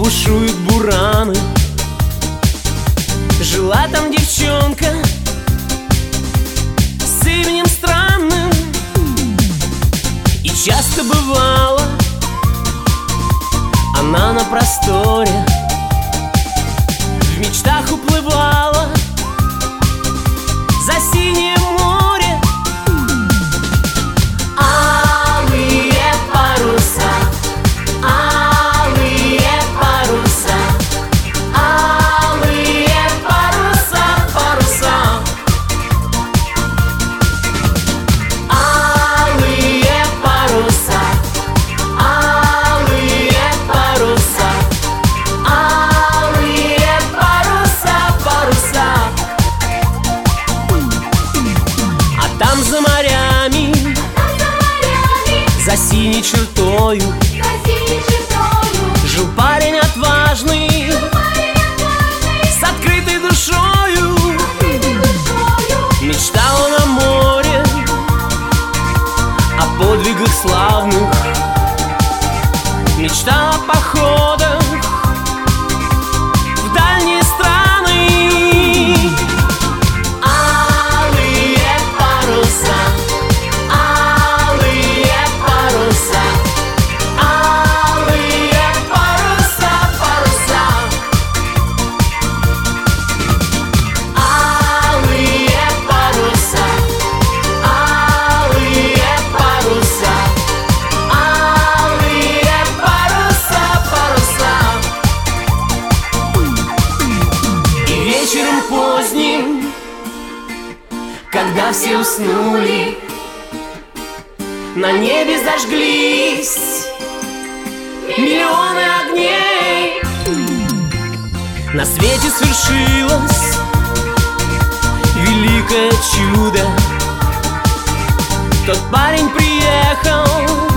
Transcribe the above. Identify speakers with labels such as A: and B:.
A: бушуют бураны. Жила там девчонка с именем странным, и часто бывало она на просторе в мечтах уплывала за синее море. Алые паруса, алые паруса, алые паруса, паруса. Алые паруса, алые паруса, алые паруса, паруса. А там за морями, за синей чертою, жил парень отважный, с открытой душою. Мечтал он о море, о подвигах славных, мечтал о походах в дальние страны. Алые паруса, алые паруса, алые паруса, паруса. Алые паруса, алые паруса, алые паруса, паруса. И вечером поздним, когда все уснули, на небе зажглись миллионы огней. На свете свершилось великое чудо. Тот парень приехал